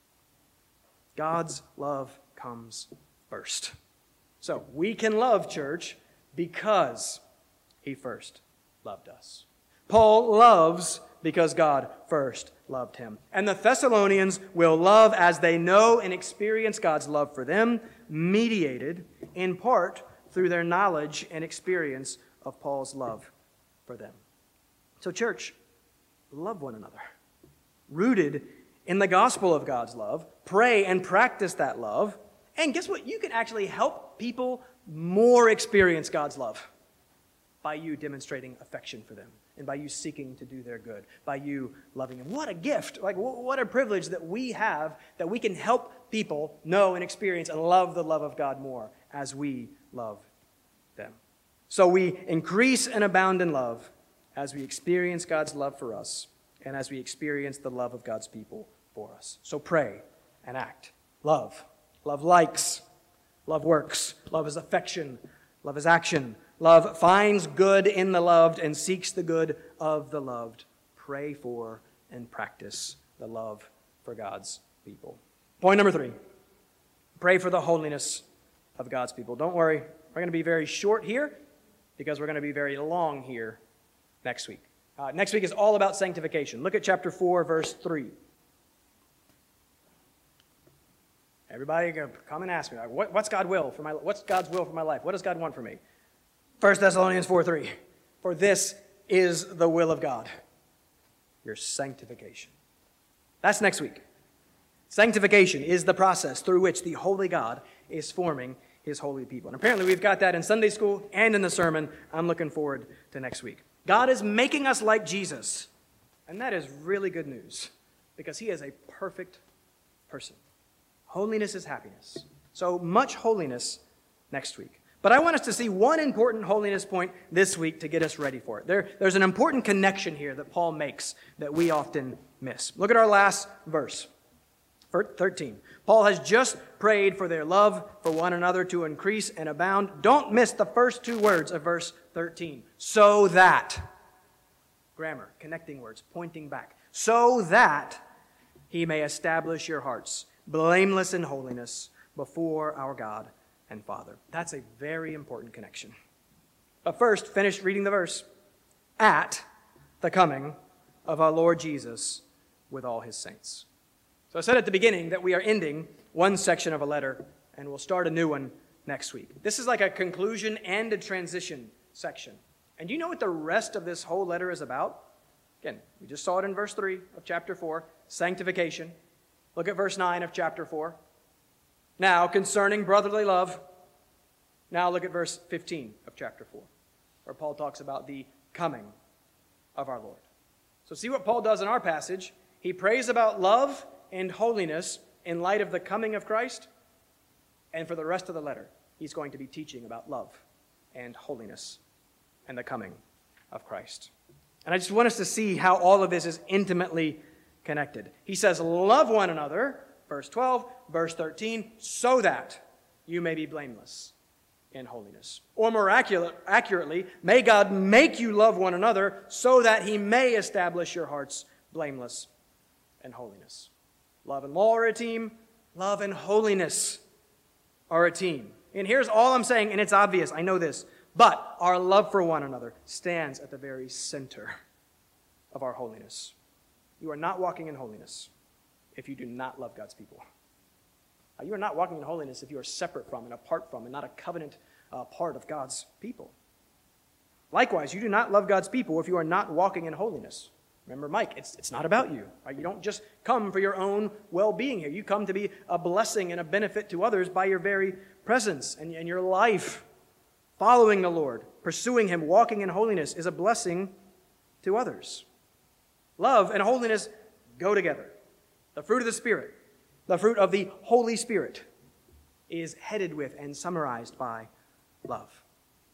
God's love comes first. So we can love, church, because he first loved us. Paul loves because God first loved him. And the Thessalonians will love as they know and experience God's love for them, mediated in part through their knowledge and experience of Paul's love for them. So, church, love one another. Rooted in the gospel of God's love, pray and practice that love. And guess what? You can actually help people more experience God's love by you demonstrating affection for them and by you seeking to do their good, by you loving them. What a gift. Like, what a privilege that we have, that we can help people know and experience and love the love of God more as we love them. So we increase and abound in love as we experience God's love for us and as we experience the love of God's people for us. So pray and act. Love. Love likes. Love works. Love is affection. Love is action. Love finds good in the loved and seeks the good of the loved. Pray for and practice the love for God's people. Point number three. Pray for the holiness of God's people. Don't worry. We're going to be very short here because we're going to be very long here next week. Uh, next week is all about sanctification. Look at chapter four, verse three. Everybody come and ask me, what, what's God's will for my what's God's will for my life? What does God want for me? First Thessalonians four three. For this is the will of God, your sanctification. That's next week. Sanctification is the process through which the holy God is forming his holy people. And apparently we've got that in Sunday school and in the sermon. I'm looking forward to next week. God is making us like Jesus. And that is really good news because he is a perfect person. Holiness is happiness. So much holiness next week. But I want us to see one important holiness point this week to get us ready for it. There, there's an important connection here that Paul makes that we often miss. Look at our last verse, thirteen. Paul has just prayed for their love for one another to increase and abound. Don't miss the first two words of verse thirteen. So that, grammar, connecting words, pointing back. So that he may establish your hearts blameless in holiness before our God and Father. That's a very important connection. But first, finish reading the verse. At the coming of our Lord Jesus with all his saints. So I said at the beginning that we are ending one section of a letter and we'll start a new one next week. This is like a conclusion and a transition section. And do you know what the rest of this whole letter is about? Again, we just saw it in verse three of chapter four, sanctification. Look at verse nine of chapter four. Now, concerning brotherly love, now look at verse fifteen of chapter four, where Paul talks about the coming of our Lord. So see what Paul does in our passage. He prays about love and holiness in light of the coming of Christ. And for the rest of the letter, he's going to be teaching about love and holiness and the coming of Christ. And I just want us to see how all of this is intimately connected. He says, love one another, verse twelve, verse thirteen, so that you may be blameless in holiness. Or more accurate, accurately, may God make you love one another so that he may establish your hearts blameless in holiness. Love and law are a team. Love and holiness are a team. And here's all I'm saying, and it's obvious, I know this, but our love for one another stands at the very center of our holiness. You are not walking in holiness if you do not love God's people. Uh, you are not walking in holiness if you are separate from and apart from and not a covenant uh, part of God's people. Likewise, you do not love God's people if you are not walking in holiness. Remember, Mike, it's, it's not about you. Right? You don't just come for your own well-being here. You come to be a blessing and a benefit to others by your very presence and, and your life. Following the Lord, pursuing him, walking in holiness is a blessing to others. Love and holiness go together. The fruit of the Spirit, the fruit of the Holy Spirit, is headed with and summarized by love.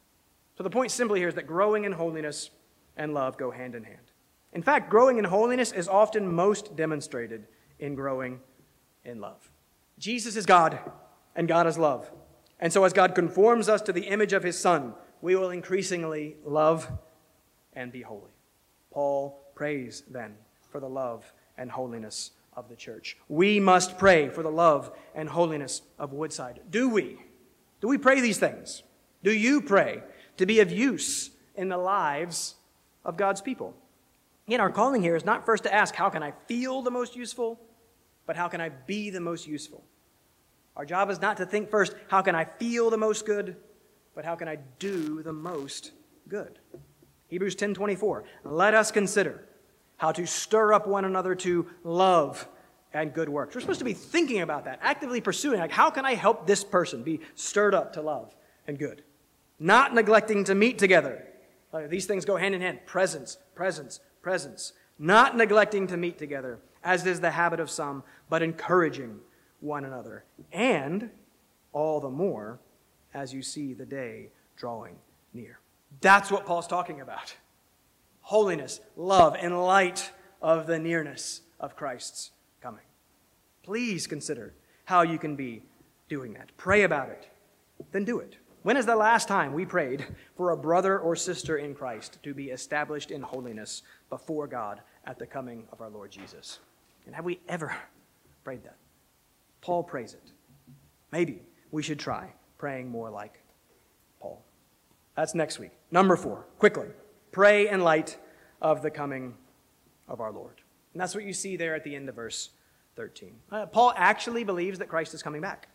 So the point simply here is that growing in holiness and love go hand in hand. In fact, growing in holiness is often most demonstrated in growing in love. Jesus is God, and God is love. And so as God conforms us to the image of his Son, we will increasingly love and be holy. Paul prays then for the love and holiness of the church. We must pray for the love and holiness of Woodside. Do we? Do we pray these things? Do you pray to be of use in the lives of God's people? Again, our calling here is not first to ask, how can I feel the most useful, but how can I be the most useful? Our job is not to think first, how can I feel the most good, but how can I do the most good? Hebrews ten twenty-four, let us consider how to stir up one another to love and good works. We're supposed to be thinking about that, actively pursuing, like, how can I help this person be stirred up to love and good? Not neglecting to meet together. Uh, these things go hand in hand. Presence, presence, presence. Not neglecting to meet together, as is the habit of some, but encouraging one another. And all the more as you see the day drawing near. That's what Paul's talking about. Holiness, love, in light of the nearness of Christ's coming. Please consider how you can be doing that. Pray about it, then do it. When is the last time we prayed for a brother or sister in Christ to be established in holiness before God at the coming of our Lord Jesus? And have we ever prayed that? Paul prays it. Maybe we should try praying more like Paul. That's next week. Number four, quickly. Pray in light of the coming of our Lord. And that's what you see there at the end of verse thirteen. Uh, Paul actually believes that Christ is coming back.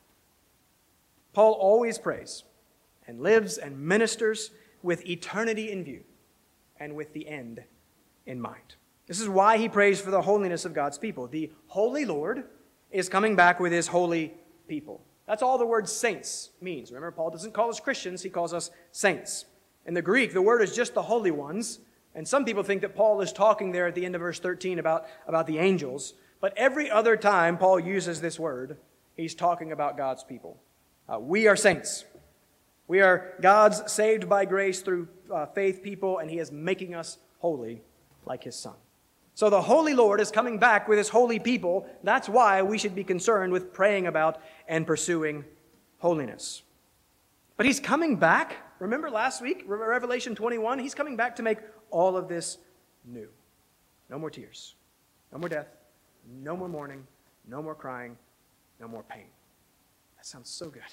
Paul always prays and lives and ministers with eternity in view and with the end in mind. This is why he prays for the holiness of God's people. The Holy Lord is coming back with his holy people. That's all the word saints means. Remember, Paul doesn't call us Christians, he calls us saints. In the Greek, the word is just the holy ones. And some people think that Paul is talking there at the end of verse thirteen about, about the angels. But every other time Paul uses this word, he's talking about God's people. Uh, we are saints. We are God's saved by grace through uh, faith people, and he is making us holy like his Son. So the Holy Lord is coming back with his holy people. That's why we should be concerned with praying about and pursuing holiness. But he's coming back. Remember last week, Revelation twenty-one, he's coming back to make all of this new. No more tears, no more death, no more mourning, no more crying, no more pain. That sounds so good.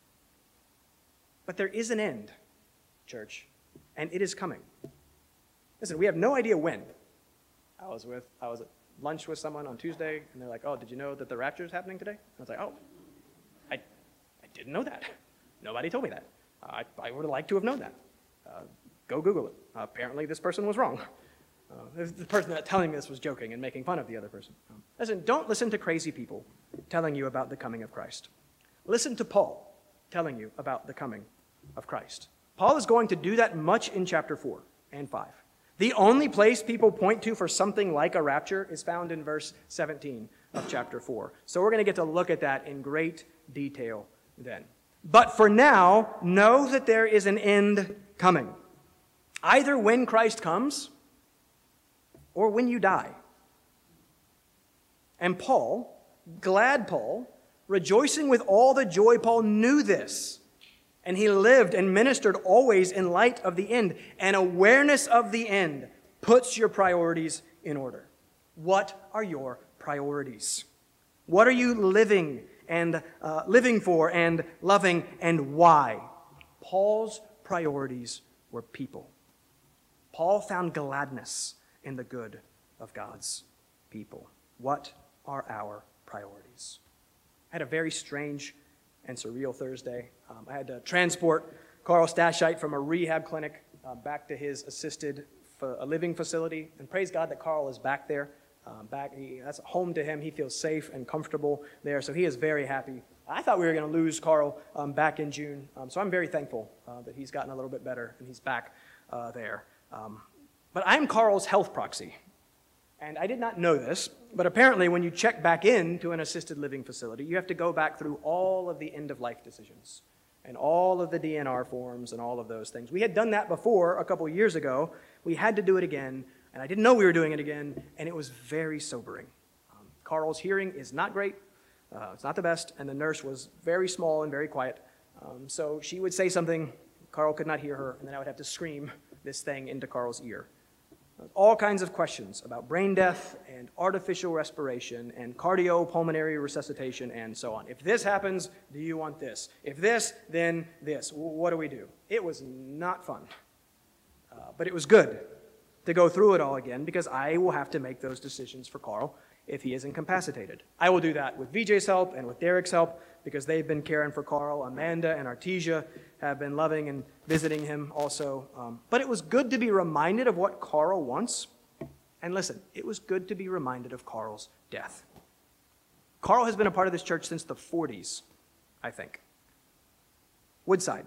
But there is an end, church, and it is coming. Listen, we have no idea when. I was with, I was at lunch with someone on Tuesday, and they're like, oh, did you know that the rapture is happening today? I was like, oh, I, I didn't know that. Nobody told me that. I, I would have liked to have known that. Uh, go Google it. Uh, apparently this person was wrong. Uh, the person that telling me this was joking and making fun of the other person. Um, listen, don't listen to crazy people telling you about the coming of Christ. Listen to Paul telling you about the coming of Christ. Paul is going to do that much in chapter four and five. The only place people point to for something like a rapture is found in verse seventeen of chapter four. So we're going to get to look at that in great detail then. But for now, know that there is an end coming. Either when Christ comes or when you die. And Paul, glad Paul, rejoicing with all the joy Paul knew this, And he lived and ministered always in light of the end. And awareness of the end puts your priorities in order. What are your priorities? What are you living and uh, living for and loving, and why? Paul's priorities were people. Paul found gladness in the good of God's people. What are our priorities? I had a very strange and surreal Thursday. Um, I had to transport Carl Stashite from a rehab clinic uh, back to his assisted f- living facility. And praise God that Carl is back there. Um, back, he, that's home to him. He feels safe and comfortable there, so he is very happy. I thought we were going to lose Carl um, back in June, um, so I'm very thankful uh, that he's gotten a little bit better and he's back uh, there. Um, but I'm Carl's health proxy. And I did not know this, but apparently when you check back into an assisted living facility, you have to go back through all of the end-of-life decisions and all of the D N R forms and all of those things. We had done that before a couple of years ago. We had to do it again, and I didn't know we were doing it again, and it was very sobering. Um, Carl's hearing is not great. Uh, it's not the best, and the nurse was very small and very quiet. Um, so she would say something, Carl could not hear her, and then I would have to scream this thing into Carl's ear. All kinds of questions about brain death and artificial respiration and cardiopulmonary resuscitation and so on. If this happens, do you want this? If this, then this. What do we do? It was not fun, uh, but it was good to go through it all again because I will have to make those decisions for Carl if he is incapacitated. I will do that with V J's help and with Derek's help because they've been caring for Carl. Amanda and Artesia have been loving and visiting him also. Um, but it was good to be reminded of what Carl wants. And listen, it was good to be reminded of Carl's death. Carl has been a part of this church since the forties, I think. Woodside.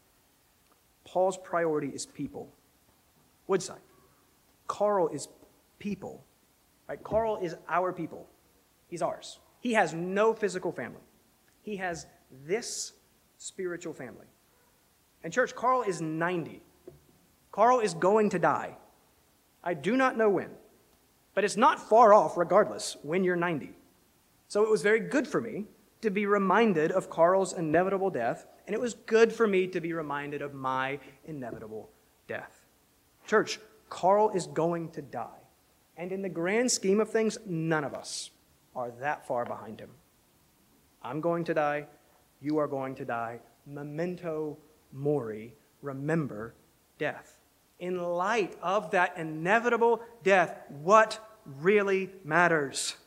Paul's priority is people. Woodside. Carl is people. Right? Carl is our people. He's ours. He has no physical family. He has this spiritual family. And church, Carl is ninety. Carl is going to die. I do not know when, but it's not far off regardless when you're ninety. So it was very good for me to be reminded of Carl's inevitable death, and it was good for me to be reminded of my inevitable death. Church, Carl is going to die. And in the grand scheme of things, none of us are that far behind him. I'm going to die. You are going to die. Memento mori. Remember death. In light of that inevitable death, what really matters?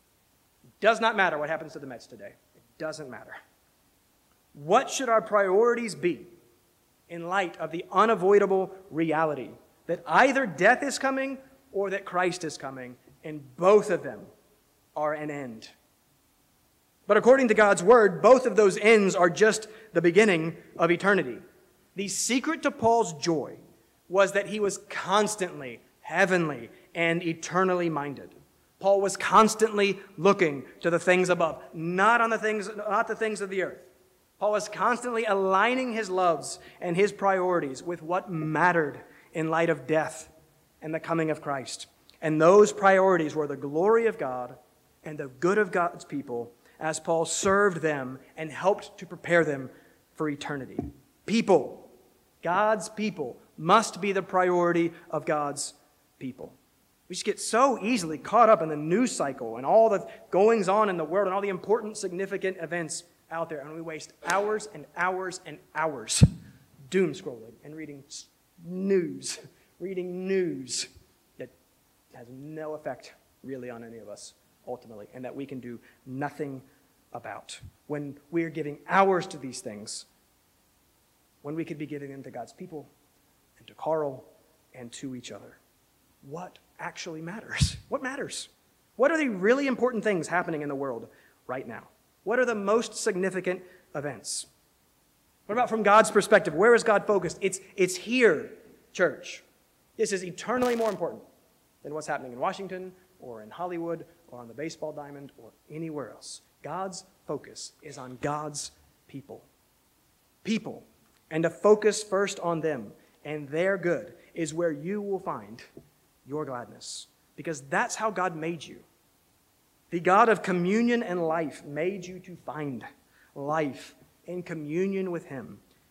It does not matter what happens to the Mets today. It doesn't matter. What should our priorities be in light of the unavoidable reality that either death is coming or that Christ is coming, and both of them are an end? But according to God's word, both of those ends are just the beginning of eternity. The secret to Paul's joy was that he was constantly heavenly and eternally minded. Paul was constantly looking to the things above, not on the things, not the things of the earth. Paul was constantly aligning his loves and his priorities with what mattered in light of death and the coming of Christ. And those priorities were the glory of God and the good of God's people as Paul served them and helped to prepare them for eternity. People, God's people, must be the priority of God's people. We just get so easily caught up in the news cycle and all the goings on in the world and all the important, significant events out there, and we waste hours and hours and hours doom scrolling and reading news, reading news that has no effect really on any of us ultimately, and that we can do nothing about. When we are giving hours to these things, when we could be giving them to God's people and to Carl and to each other. What actually matters? What matters? What are the really important things happening in the world right now? What are the most significant events? What about from God's perspective? Where is God focused? It's, it's here, church. This is eternally more important than what's happening in Washington or in Hollywood or on the baseball diamond or anywhere else. God's focus is on God's people. People. And to focus first on them and their good is where you will find your gladness. Because that's how God made you. The God of communion and life made you to find life in communion with Him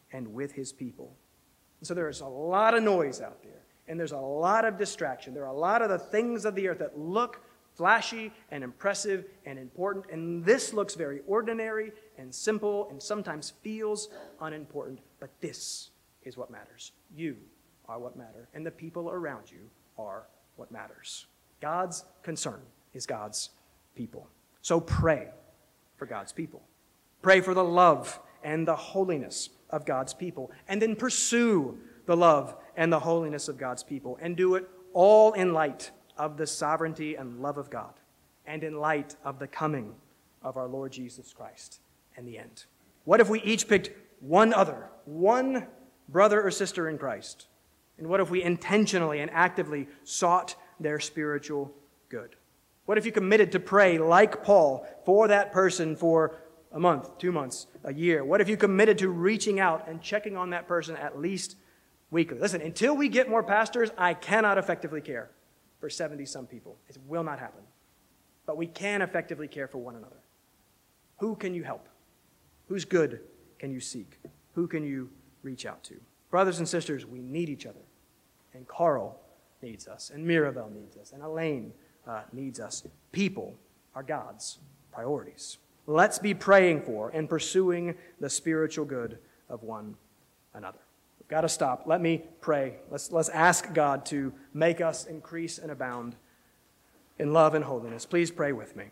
and with his people. So there's a lot of noise out there, and there's a lot of distraction. There are a lot of the things of the earth that look flashy and impressive and important, and this looks very ordinary and simple and sometimes feels unimportant, but this is what matters. You are what matter, and the people around you are what matters. God's concern is God's people. So pray for God's people. Pray for the love and the holiness of God's people, and then pursue the love and the holiness of God's people, and do it all in light of the sovereignty and love of God, and in light of the coming of our Lord Jesus Christ and the end. What if we each picked one other, one brother or sister in Christ? And what if we intentionally and actively sought their spiritual good? What if you committed to pray like Paul for that person for a month, two months, a year? What if you committed to reaching out and checking on that person at least weekly? Listen, until we get more pastors, I cannot effectively care for seventy-some people. It will not happen. But we can effectively care for one another. Who can you help? Whose good can you seek? Who can you reach out to? Brothers and sisters, we need each other. And Carl needs us, and Mirabelle needs us, and Elaine uh, needs us. People are God's priorities. Let's be praying for and pursuing the spiritual good of one another. We've got to stop. Let me pray. Let's, let's ask God to make us increase and abound in love and holiness. Please pray with me.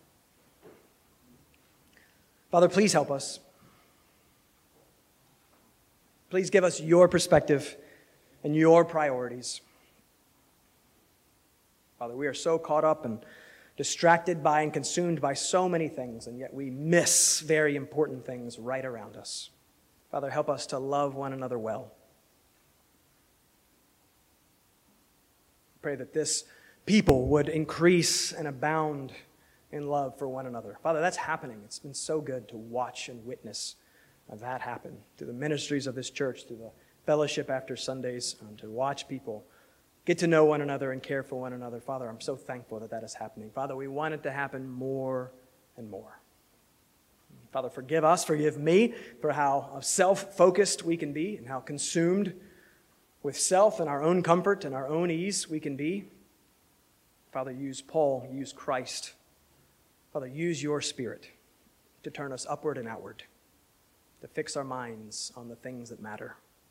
Father, please help us. Please give us your perspective and your priorities. Father, we are so caught up and distracted by and consumed by so many things, and yet we miss very important things right around us. Father, help us to love one another well. Pray that this people would increase and abound in love for one another. Father, that's happening. It's been so good to watch and witness that happen through the ministries of this church, through the fellowship after Sundays, um, to watch people get to know one another and care for one another. Father, I'm so thankful that that is happening. Father, we want it to happen more and more. Father, forgive us, forgive me for how self-focused we can be and how consumed with self and our own comfort and our own ease we can be. Father, use Paul, use Christ. Father, use your Spirit to turn us upward and outward, to fix our minds on the things that matter.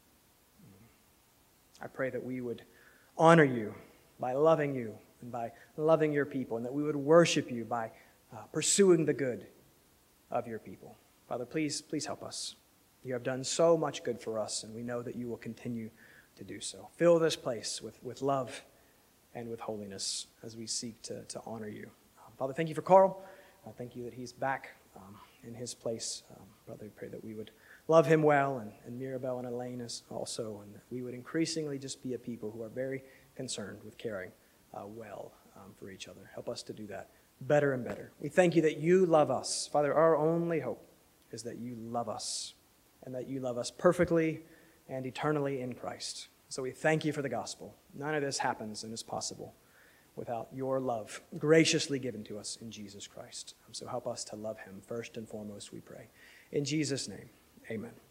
I pray that we would honor you by loving you and by loving your people, and that we would worship you by uh, pursuing the good of your people. Father, please, please help us. You have done so much good for us, and we know that you will continue to do so. Fill this place with, with love and with holiness as we seek to, to honor you. Um, Father, thank you for Carl. Uh, thank you that he's back um, in his place. Um, Father, we pray that we would love him well, and, and Mirabelle and Elaine is also, and that we would increasingly just be a people who are very concerned with caring uh, well um, for each other. Help us to do that better and better. We thank you that you love us. Father, our only hope is that you love us, and that you love us perfectly and eternally in Christ. So we thank you for the gospel. None of this happens and is possible without your love graciously given to us in Jesus Christ. So help us to love him first and foremost, we pray. In Jesus' name, amen.